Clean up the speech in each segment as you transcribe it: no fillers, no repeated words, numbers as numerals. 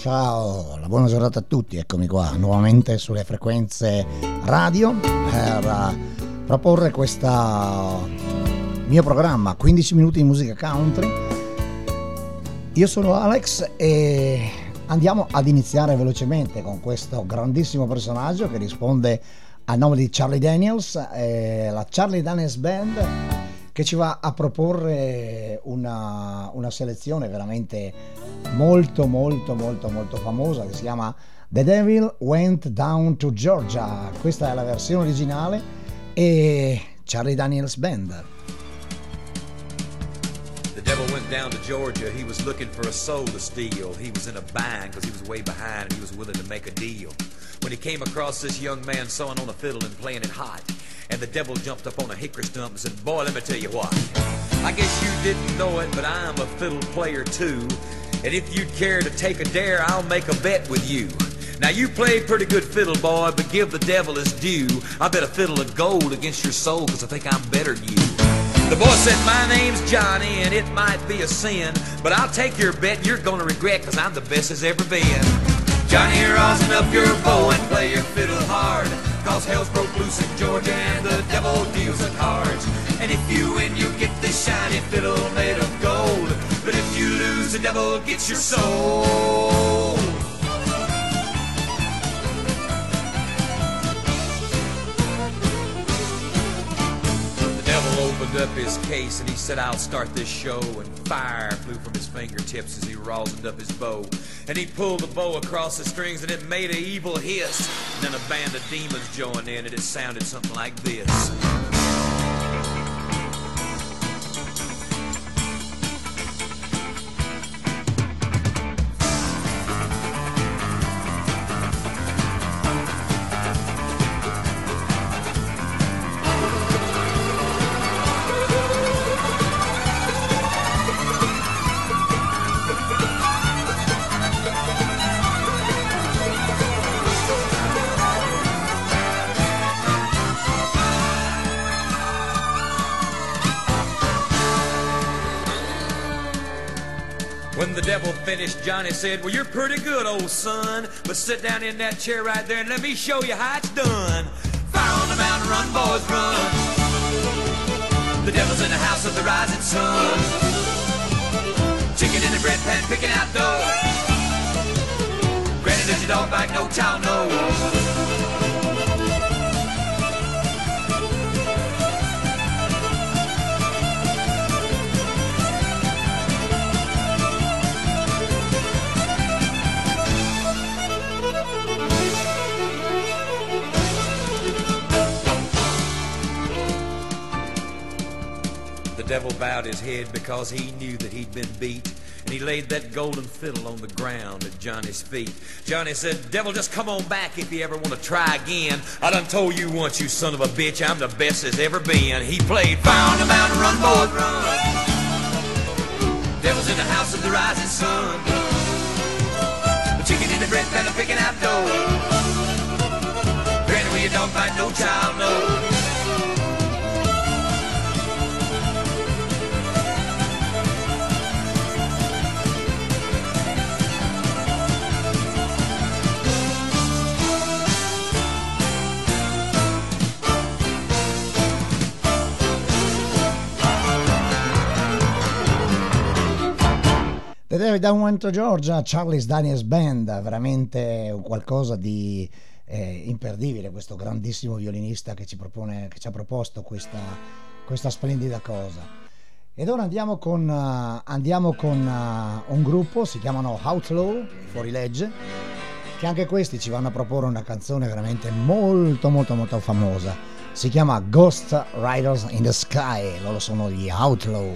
Ciao, la buona giornata a tutti, eccomi qua nuovamente sulle frequenze radio per proporre questo mio programma 15 minuti di musica country. Io sono Alex e andiamo ad iniziare velocemente con questo grandissimo personaggio che risponde al nome di Charlie Daniels, la Charlie Daniels Band, che ci va a proporre una selezione veramente molto famosa che si chiama The Devil Went Down to Georgia. Questa è la versione originale e Charlie Daniels Band. The devil went down to Georgia, he was looking for a soul to steal. He was in a bind because he was way behind and he was willing to make a deal. When he came across this young man sawing on a fiddle and playing it hot, and the devil jumped up on a hickory stump and said, "Boy, let me tell you what. I guess you didn't know it, but I'm a fiddle player too. And if you'd care to take a dare, I'll make a bet with you. Now you played pretty good fiddle, boy, but give the devil his due. I bet a fiddle of gold against your soul, because I think I'm better than you." The boy said, "My name's Johnny, and it might be a sin, but I'll take your bet you're gonna regret, because I'm the best as ever been. Johnny, rosin up your bow and play your fiddle hard, cause hell's broke loose in Georgia and the devil deals the cards. And if you win, you get this shiny fiddle made of gold, but if you lose, the devil gets your soul." Opened up his case and he said, "I'll start this show," and fire flew from his fingertips as he rosined up his bow, and he pulled the bow across the strings and it made an evil hiss, and then a band of demons joined in and it sounded something like this. When the devil finished, Johnny said, "Well, you're pretty good, old son, but sit down in that chair right there and let me show you how it's done. Fire on the mountain, run, boys, run. The devil's in the house of the rising sun. Chicken in the bread pan, picking out dough. Granny, does your dog bite? No child knows." The devil bowed his head because he knew that he'd been beat, and he laid that golden fiddle on the ground at Johnny's feet. Johnny said, "Devil, just come on back if you ever want to try again. I done told you once, you son of a bitch, I'm the best there's ever been." He played "Fire on the Mountain, Run, Boys, Run. Devil's in the house of the rising sun. The chicken in the bread pan, I'm picking out dough. Granny, where your dog bite, no child knows." The Devil Went to Georgia, Charlie Daniels Band, veramente qualcosa di imperdibile, questo grandissimo violinista che ci ha proposto questa splendida cosa. Ed ora andiamo con un gruppo, si chiamano Outlaw, fuorilegge, che anche questi ci vanno a proporre una canzone veramente molto famosa. Si chiama Ghost Riders in the Sky, loro sono gli Outlaw.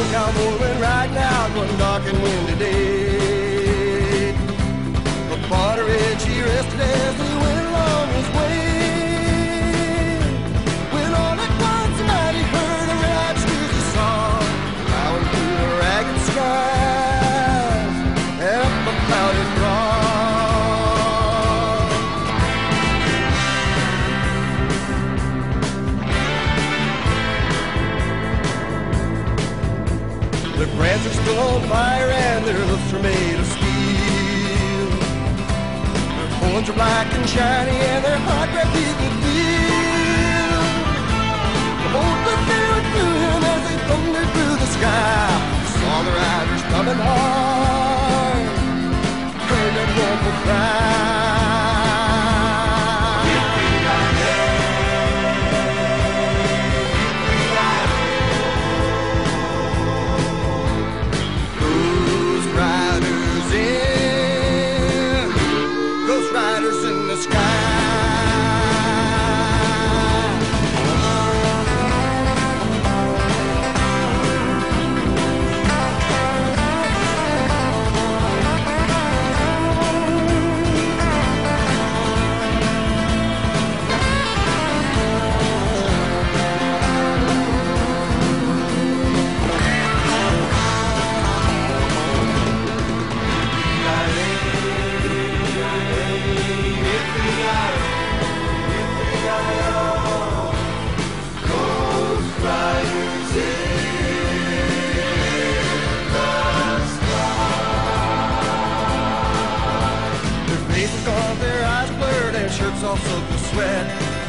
cowboy went riding out one dark and windy day. But Bonner Ridge he rested as he went along his way. When all at once a night he heard a rap's music song, plowing through the ragged skies and up a clouded broad. Their brands are still on fire and their hoofs are made of steel. Their horns are black and shiny and their hot red heat would feel. The bolt was tearing through him as they thundered through the sky. Saw the riders coming hard, heard that woeful cry. Riders in the sky. All soaked with sweat.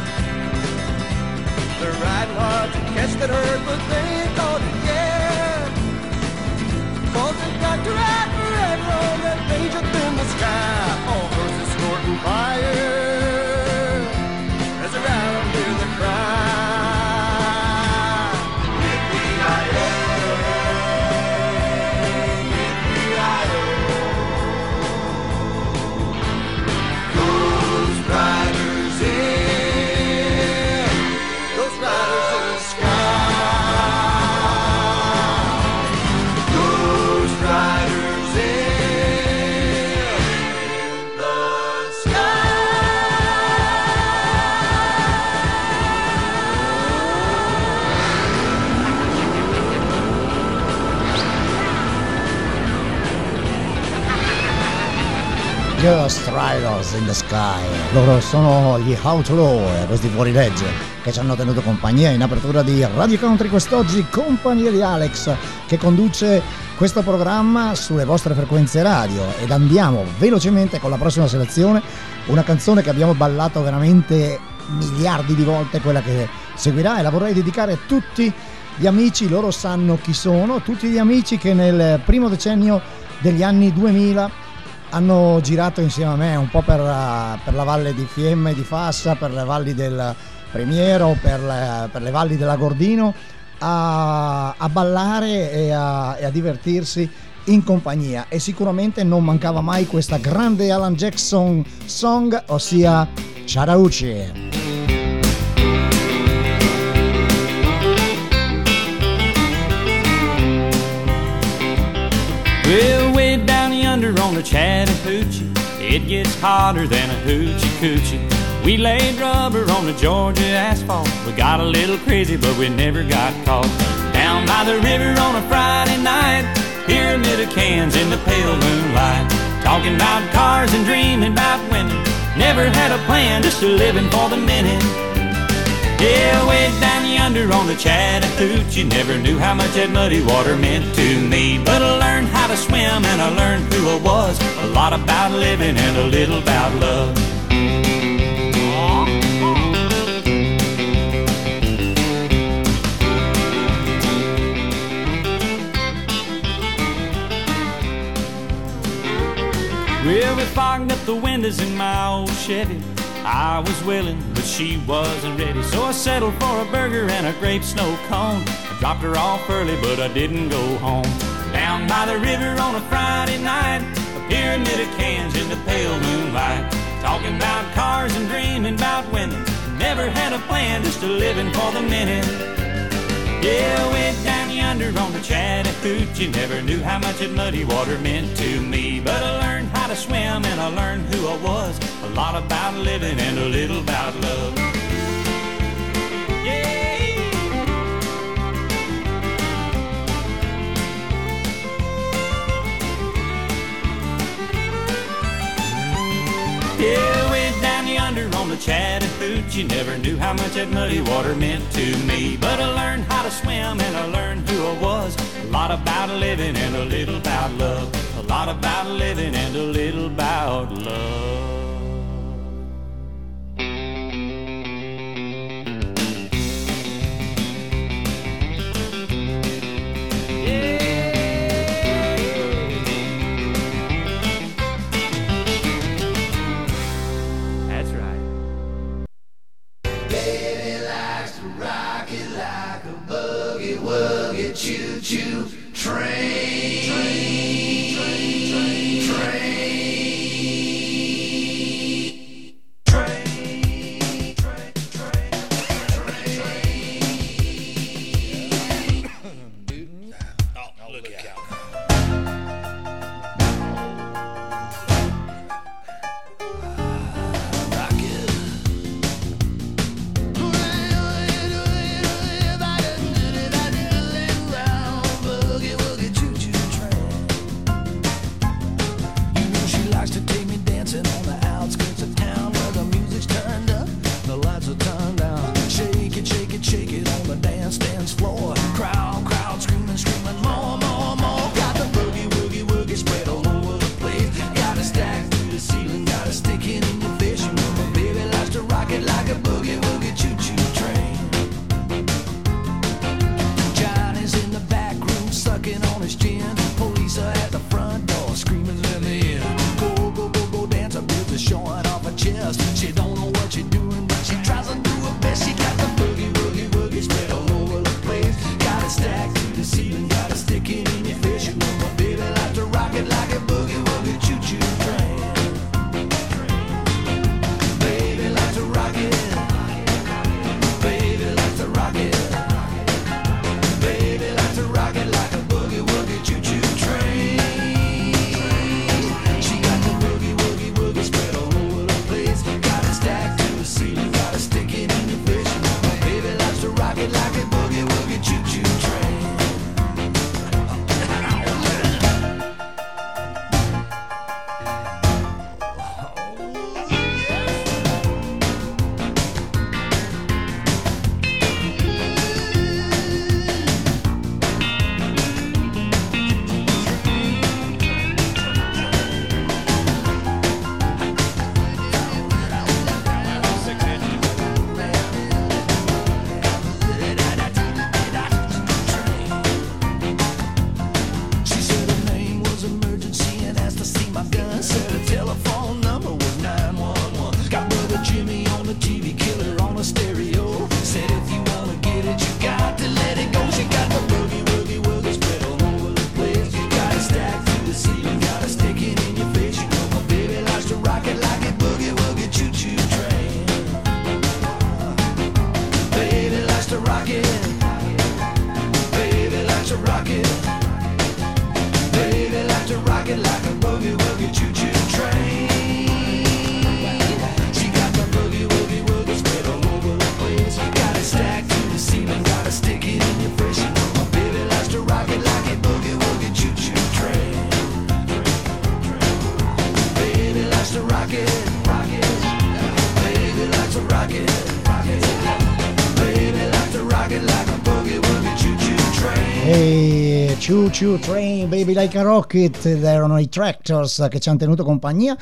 They're riding hard to catch that herd, but they ain't caught it yet. 'Cause they've got to ride forever on that range up in the sky. All horses snorting fire as they ride up to the cry. Ghost Riders in the Sky. Loro sono gli Outlaw, questi fuorilegge che ci hanno tenuto compagnia in apertura di Radio Country quest'oggi, compagnia di Alex che conduce questo programma sulle vostre frequenze radio. Ed andiamo velocemente con la prossima selezione, una canzone che abbiamo ballato veramente miliardi di volte, quella che seguirà, e la vorrei dedicare a tutti gli amici, loro sanno chi sono, tutti gli amici che nel primo decennio degli anni 2000 hanno girato insieme a me un po' per la valle di Fiemme, di Fassa, per le valli del Premiero, per le valli dell'Agordino, a ballare e a divertirsi in compagnia. E sicuramente non mancava mai questa grande Alan Jackson song, ossia Chattahoochee. Well, way down yonder on the Chattahoochee, it gets hotter than a hoochie coochie. We laid rubber on the Georgia asphalt. We got a little crazy, but we never got caught. Down by the river on a Friday night, pyramid of cans in the pale moonlight. Talking about cars and dreaming about women. Never had a plan, just a living for the minute. Yeah, way down yonder on the Chattahoochee, never knew how much that muddy water meant to me. But I learned how to swim and I learned who I was. A lot about living and a little about love. Well, we fogged up the windows in my old Chevy. I was willing, but she wasn't ready, so I settled for a burger and a grape snow cone. I dropped her off early, but I didn't go home. Down by the river on a Friday night, a pyramid of cans in the pale moonlight. Talking about cars and dreaming about women. Never had a plan, just a living for the minute. Yeah, way down yonder yonder on the Chattahoochee. Never knew how much that muddy water meant to me, but I learned how to swim and I learned who I was. A lot about living and a little about love. Yeah. Yeah, way down yonder on the Chattahoochee. Never knew how much that muddy water meant to me, but I learned how to swim and I learned who I was. A lot about living and a little about love. A lot about living and a little about love. Choo-choo train, Choo Choo Train, Baby Like a Rocket, erano i Tractors che ci hanno tenuto compagnia.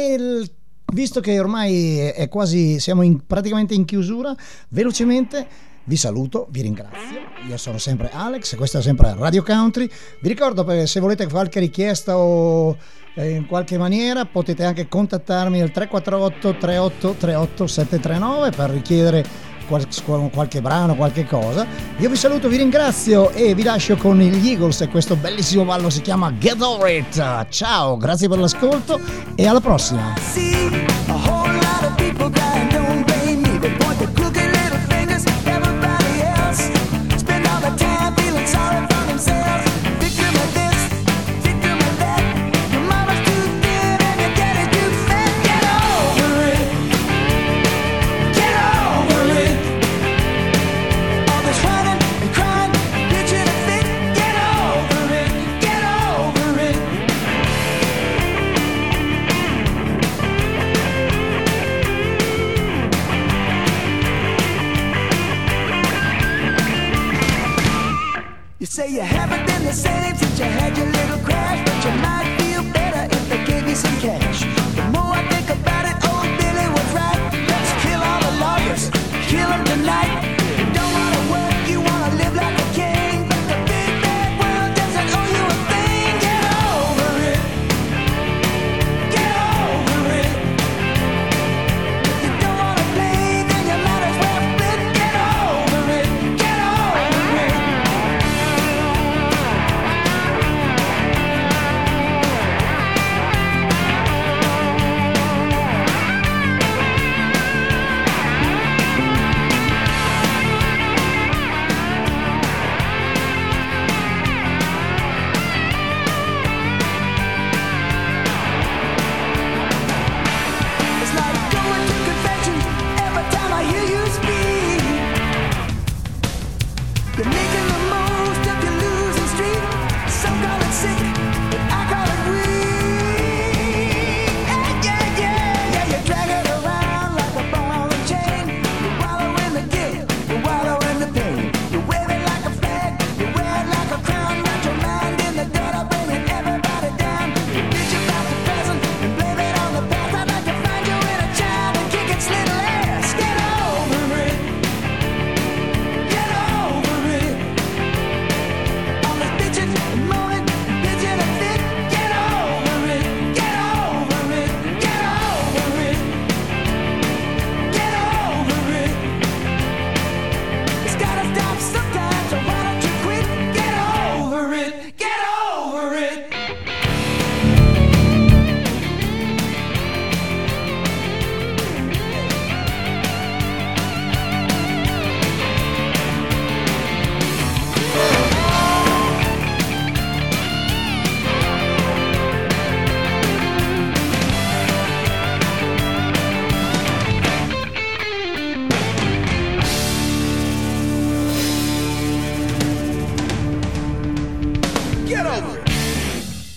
E visto che ormai è quasi, siamo praticamente in chiusura, velocemente vi saluto, vi ringrazio. Io sono sempre Alex e questo è sempre Radio Country. Vi ricordo che se volete qualche richiesta o in qualche maniera potete anche contattarmi al 348 38 38 739 per richiedere qualche brano, qualche cosa. Io vi saluto, vi ringrazio e vi lascio con gli Eagles e questo bellissimo ballo si chiama Get Over It. Ciao, grazie per l'ascolto e alla prossima. Spend all the time feeling sorry for themselves. haven't been the same since you had your little crash, but you might feel better if they gave you some cash. The more I think about it, old Billy was right. Let's kill all the lawyers, kill them tonight.